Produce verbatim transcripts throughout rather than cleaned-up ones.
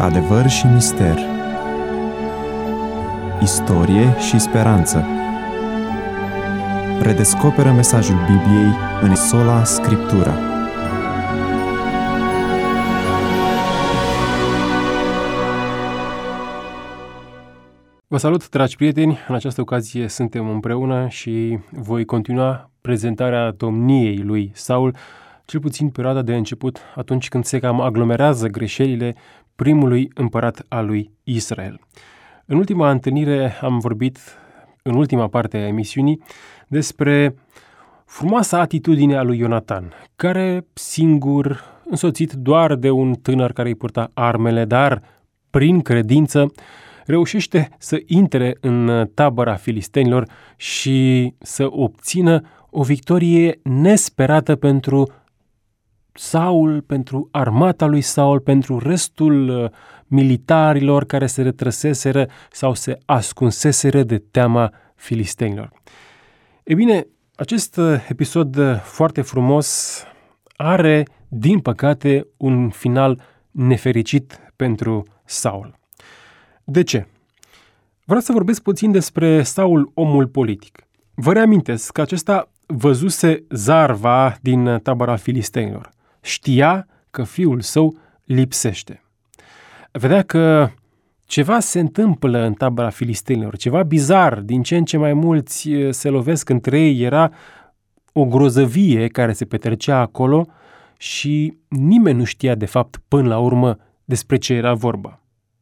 Adevăr și mister, istorie și speranță. Redescoperă mesajul Bibliei în sola Scriptura. Vă salut, dragi prieteni! În această ocazie suntem împreună și voi continua prezentarea domniei lui Saul, cel puțin perioada de început, atunci când se cam aglomerează greșelile primului împărat al lui Israel. În ultima întâlnire am vorbit, în ultima parte a emisiunii, despre frumoasa atitudine a lui Ionatan, care singur, însoțit doar de un tânăr care îi purta armele, dar prin credință, reușește să intre în tabăra filistenilor și să obțină o victorie nesperată pentru Saul, pentru armata lui Saul, pentru restul militarilor care se retrăseseră sau se ascunseseră de teama filistenilor. E bine, acest episod foarte frumos are, din păcate, un final nefericit pentru Saul. De ce? Vreau să vorbesc puțin despre Saul, omul politic. Vă reamintesc că acesta văzuse zarva din tabăra filistenilor. Știa că fiul său lipsește. Vedea că ceva se întâmplă în tabăra filistenilor, ceva bizar, din ce în ce mai mulți se lovesc între ei, era o grozăvie care se petrecea acolo și nimeni nu știa de fapt până la urmă despre ce era vorba.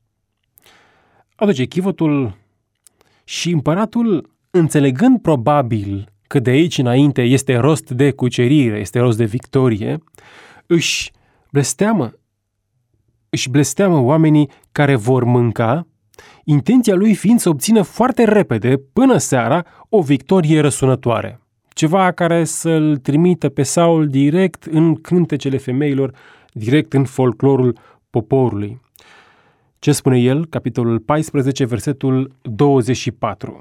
Aduce chivotul și împăratul, înțelegând probabil că de aici înainte este rost de cucerire, este rost de victorie, își blesteamă, își blesteamă oamenii care vor mânca, intenția lui fiind să obțină foarte repede, până seara, o victorie răsunătoare. Ceva care să-l trimită pe Saul direct în cântecele femeilor, direct în folclorul poporului. Ce spune el? Capitolul paisprezece, versetul douăzeci și patru.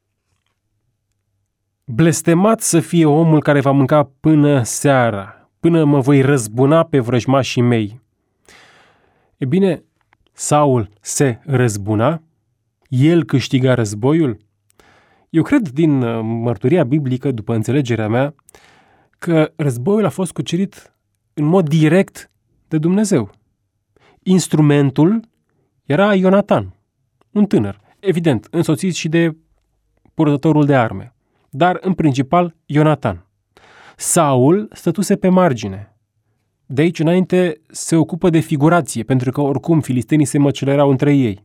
Blestemat să fie omul care va mânca până seara, până mă voi răzbuna pe vrăjmașii mei. E bine, Saul se răzbuna, el câștiga războiul. Eu cred din mărturia biblică, după înțelegerea mea, că războiul a fost cucerit în mod direct de Dumnezeu. Instrumentul era Ionatan, un tânăr, evident, însoțit și de purtătorul de arme, dar în principal Ionatan. Saul stătuse pe margine. De aici înainte se ocupă de figurație, pentru că oricum filistenii se măcelerau între ei.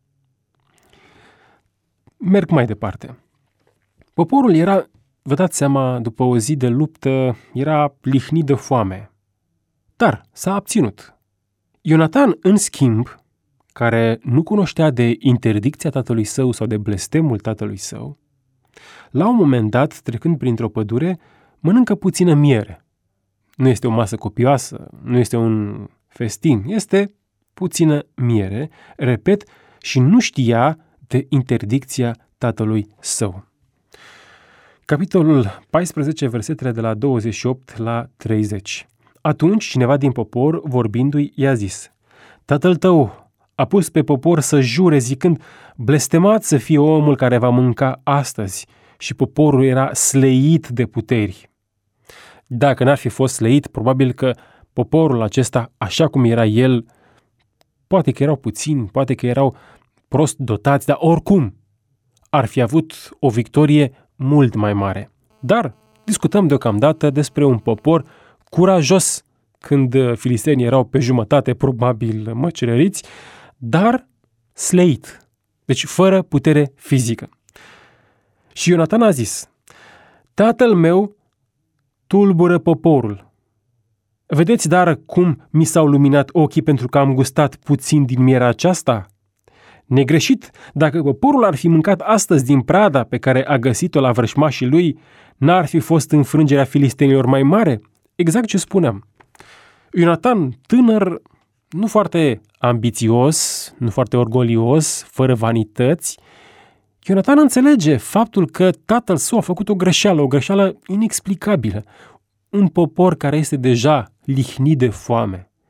Merg mai departe. Poporul era, vă dați seama, după o zi de luptă, era lihnit de foame. Dar s-a abținut. Ionatan, în schimb, care nu cunoștea de interdicția tatălui său sau de blestemul tatălui său, la un moment dat, trecând printr-o pădure, mănâncă puțină miere. Nu este o masă copioasă, nu este un festin, este puțină miere, repet, și nu știa de interdicția tatălui său. Capitolul paisprezece, versetele de la douăzeci și opt la treizeci. Atunci cineva din popor, vorbindu-i, i-a zis: Tatăl tău a pus pe popor să jure zicând: blestemat să fie omul care va mânca astăzi. Și poporul era sleit de puteri. Dacă n-ar fi fost sleit, probabil că poporul acesta, așa cum era el, poate că erau puțini, poate că erau prost dotați, dar oricum ar fi avut o victorie mult mai mare. Dar discutăm deocamdată despre un popor curajos, când filistenii erau pe jumătate probabil măcelăriți, dar sleit, deci fără putere fizică. Și Ionatan a zis: tatăl meu tulbură poporul. Vedeți dar cum mi s-au luminat ochii pentru că am gustat puțin din mierea aceasta? Negreșit, dacă poporul ar fi mâncat astăzi din prada pe care a găsit-o la vrășmașii lui, n-ar fi fost înfrângerea filistenilor mai mare? Exact ce spuneam. Ionatan, tânăr, nu foarte ambițios, nu foarte orgolios, fără vanități, Ionatan înțelege faptul că tatăl său a făcut o greșeală, o greșeală inexplicabilă. Un popor care este deja lihnit de foame.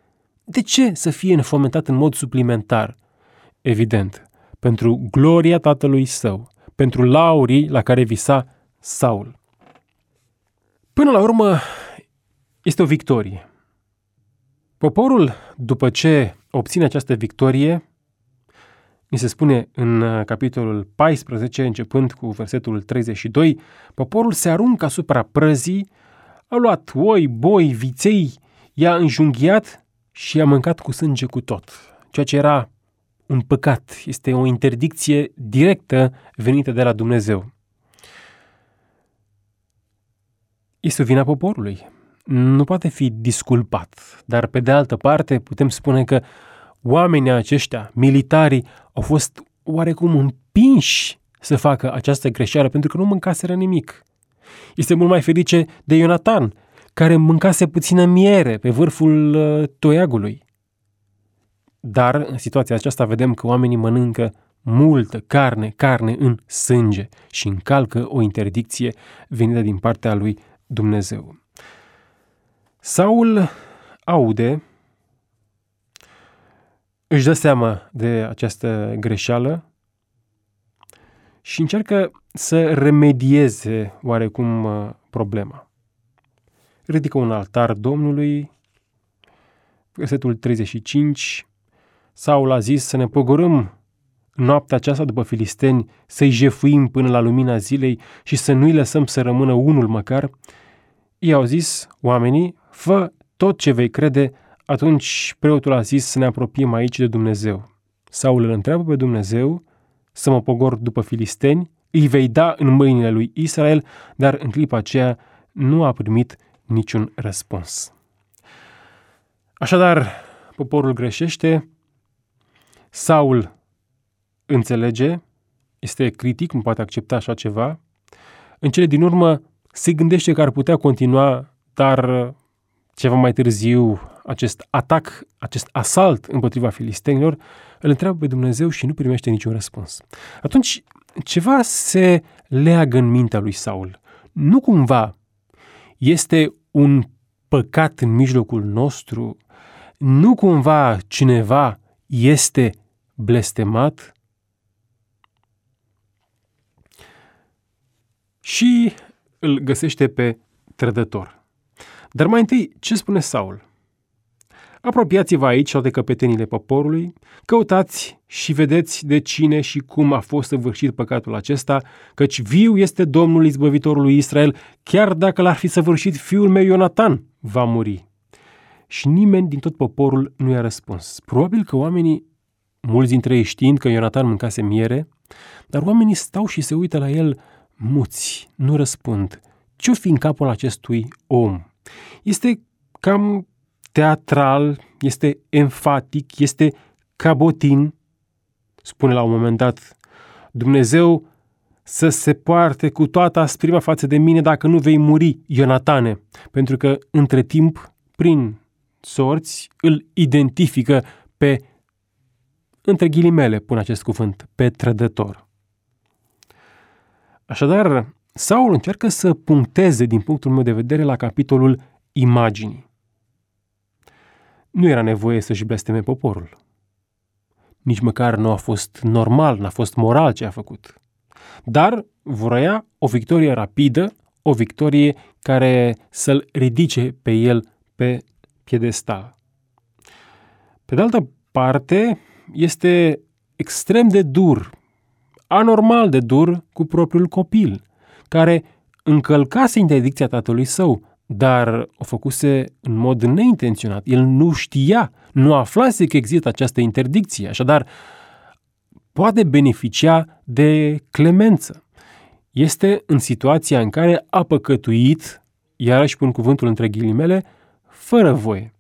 De ce să fie înfometat în mod suplimentar? Evident, pentru gloria tatălui său, pentru laurii la care visa Saul. Până la urmă, este o victorie. Poporul, după ce obține această victorie, ni se spune în capitolul paisprezece, începând cu versetul treizeci și doi, poporul se aruncă asupra prăzii, a luat oi, boi, viței, i-a înjunghiat și i-a mâncat cu sânge cu tot, ceea ce era un păcat, este o interdicție directă venită de la Dumnezeu. Este o vina poporului. Nu poate fi disculpat, dar pe de altă parte putem spune că oamenii aceștia, militarii, au fost oarecum împinși să facă această greșeală pentru că nu mâncaseră nimic. Este mult mai ferice de Ionatan, care mâncase puțină miere pe vârful uh, toiagului. Dar în situația aceasta vedem că oamenii mănâncă multă carne, carne în sânge și încalcă o interdicție venită din partea lui Dumnezeu. Saul aude, își dă seama de această greșeală și încearcă să remedieze oarecum problema. Ridică un altar Domnului, versetul treizeci și cinci, Saul a zis să ne pogorâm noaptea aceasta după filisteni, să-i jefuim până la lumina zilei și să nu-i lăsăm să rămână unul măcar. Ei au zis, oamenii, fă tot ce vei crede. Atunci preotul a zis să ne apropiem aici de Dumnezeu. Saul îl întreabă pe Dumnezeu să mă pogor după filisteni, îi vei da în mâinile lui Israel, dar în clipa aceea nu a primit niciun răspuns. Așadar, poporul greșește, Saul înțelege, este critic, nu poate accepta așa ceva. În cele din urmă se gândește că ar putea continua, dar ceva mai târziu acest atac, acest asalt împotriva filistenilor, îl întreabă pe Dumnezeu și nu primește niciun răspuns. Atunci ceva se leagă în mintea lui Saul. Nu cumva este un păcat în mijlocul nostru? Nu cumva cineva este blestemat? Și îl găsește pe trădător. Dar mai întâi, ce spune Saul? Apropiați-vă aici de căpetenile poporului, căutați și vedeți de cine și cum a fost săvârșit păcatul acesta, căci viu este Domnul izbăvitorul Israel, chiar dacă l-ar fi săvârșit fiul meu Ionatan, va muri. Și nimeni din tot poporul nu i-a răspuns. Probabil că oamenii, mulți dintre ei știind că Ionatan mâncase miere, dar oamenii stau și se uită la el muți, nu răspund. Ce-o fi în capul acestui om? Este cam teatral, este enfatic, este cabotin. Spune la un moment dat, Dumnezeu să se poarte cu toată asprima față de mine dacă nu vei muri, Ionatane, pentru că între timp, prin sorți, îl identifică pe, între ghilimele, pun acest cuvânt, pe trădător. Așadar, Saul încearcă să puncteze, din punctul meu de vedere, la capitolul imaginii. Nu era nevoie să-și blesteme poporul. Nici măcar nu a fost normal, n-a fost moral ce a făcut. Dar vroia o victorie rapidă, o victorie care să-l ridice pe el pe piedestal. Pe de altă parte, este extrem de dur, anormal de dur cu propriul copil, care încălcase interdicția tatălui său, dar o făcuse în mod neintenționat. El nu știa, nu aflase că există această interdicție, așadar poate beneficia de clemență. Este în situația în care a păcătuit, iarăși pun cuvântul între ghilimele, fără voie.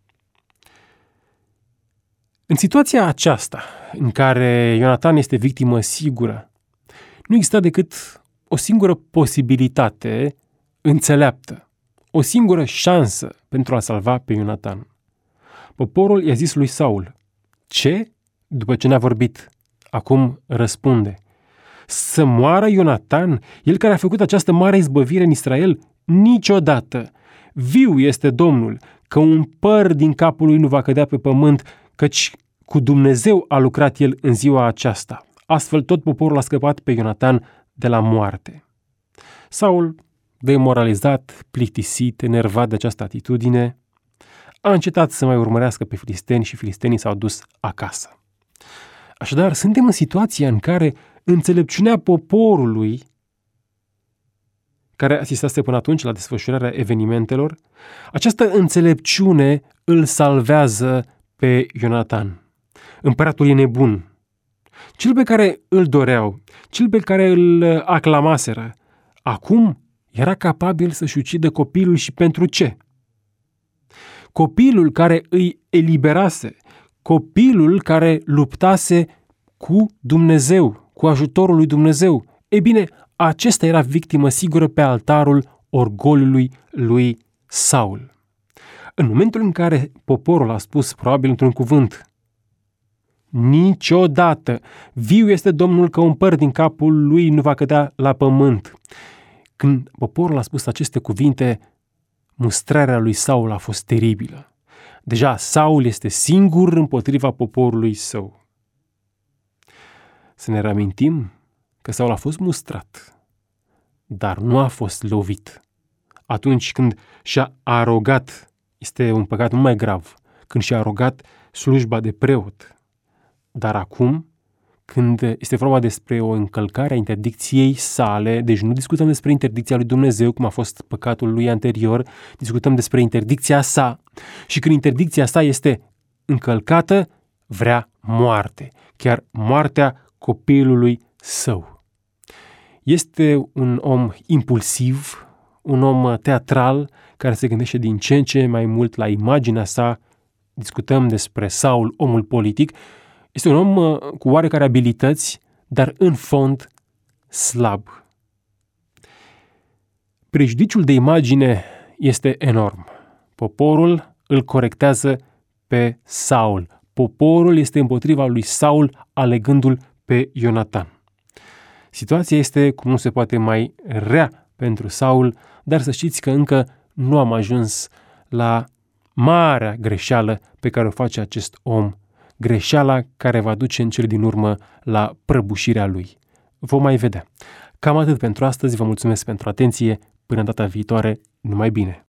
În situația aceasta, în care Ionatan este victimă sigură, nu există decât o singură posibilitate înțeleaptă, o singură șansă pentru a salva pe Ionatan. Poporul i-a zis lui Saul, ce? După ce ne-a vorbit, acum răspunde. Să moară Ionatan, el care a făcut această mare izbăvire în Israel? Niciodată! viu este Domnul, că un păr din capul lui nu va cădea pe pământ, căci cu Dumnezeu a lucrat el în ziua aceasta. Astfel tot poporul a scăpat pe Ionatan de la moarte. Saul, demoralizat, plictisit, enervat de această atitudine, a încetat să mai urmărească pe filisteni și filistenii s-au dus acasă. Așadar, suntem în situația în care înțelepciunea poporului, care asistase până atunci la desfășurarea evenimentelor, această înțelepciune îl salvează pe Ionatan. Împăratul e nebun. Cel pe care îl doreau, cel pe care îl aclamaseră, acum era capabil să-și ucidă copilul și pentru ce? Copilul care îi eliberase, copilul care luptase cu Dumnezeu, cu ajutorul lui Dumnezeu. Ei bine, acesta era victimă sigură pe altarul orgoliului lui Saul. În momentul în care poporul a spus, probabil într-un cuvânt, niciodată, viu este Domnul, că un păr din capul lui nu va cădea la pământ. Când poporul a spus aceste cuvinte, mustrarea lui Saul a fost teribilă. Deja Saul este singur împotriva poporului său. Să ne reamintim că Saul a fost mustrat, dar nu a fost lovit. Atunci când și-a arogat, este un păcat mult mai grav, când și-a arogat slujba de preot. Dar acum, când este vorba despre o încălcare a interdicției sale, deci nu discutăm despre interdicția lui Dumnezeu, cum a fost păcatul lui anterior, discutăm despre interdicția sa. Și când interdicția sa este încălcată, vrea moarte, chiar moartea copilului său. Este un om impulsiv, un om teatral, care se gândește din ce în ce mai mult la imaginea sa. Discutăm despre Saul, omul politic. Este un om cu oarecare abilități, dar în fond slab. Prejudiciul de imagine este enorm. Poporul îl corectează pe Saul. Poporul este împotriva lui Saul, alegându-l pe Ionatan. Situația este cum nu se poate mai rea pentru Saul, dar să știți că încă nu am ajuns la marea greșeală pe care o face acest om, greșeala care va duce în cele din urmă la prăbușirea lui. Vom mai vedea. Cam atât pentru astăzi, vă mulțumesc pentru atenție, până data viitoare, numai bine!